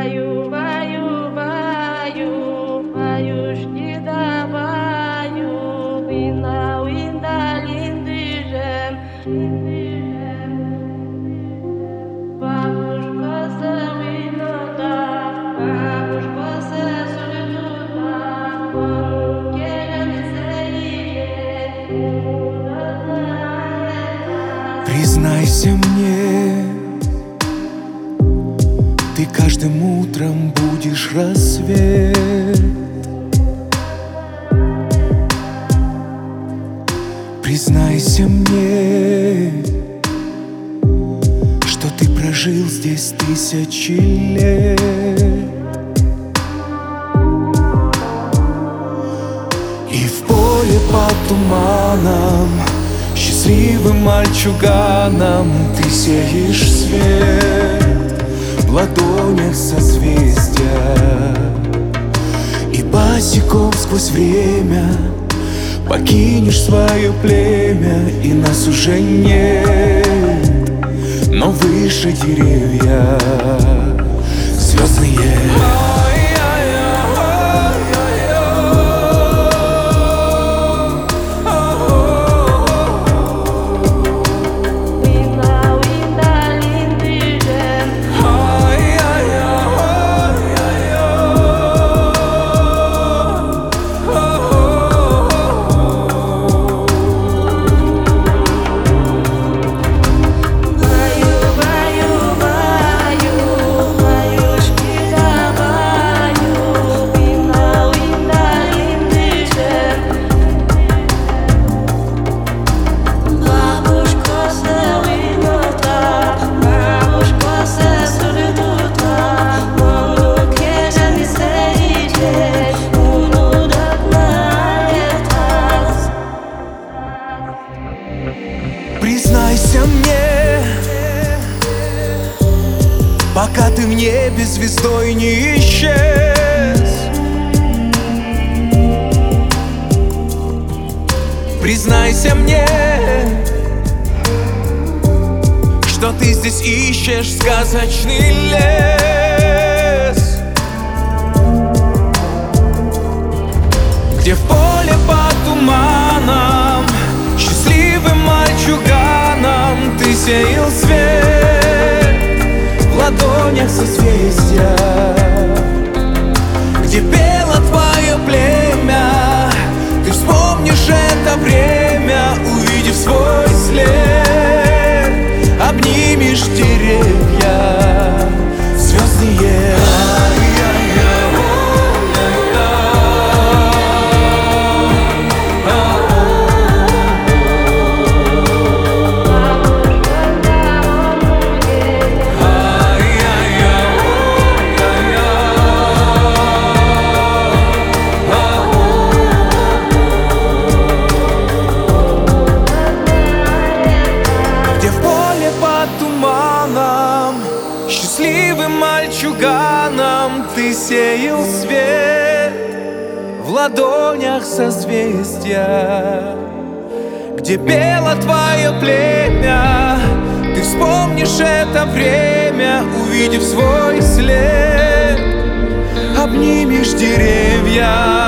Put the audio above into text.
Баю, баю, баю, баюшки да баю, вина, вина, линдыжем, бабушка за винота, бабушка за сулюта, он келен заиде, Признайся мне, ты каждым утром будешь рассвет. Признайся мне, что ты прожил здесь 1000 лет. И в поле под туманом, счастливым мальчуганом, ты сеешь свет в ладонях созвездия. И босиком сквозь время покинешь свое племя, и нас уже нет, но выше деревья звездные. Признайся мне, пока ты в небе звездой не исчез. Признайся мне, что ты здесь ищешь сказочный лес, где в поле под туманом счастливым мальчуганом ты сеял свет в ладонях созвездия, где пело твое племя. Ты вспомнишь это время, увидев свой след, обнимешь деревья звездные. Счастливым мальчуганом ты сеял свет в ладонях созвездия, где пело твое племя. Ты вспомнишь это время, увидев свой след, обнимешь деревья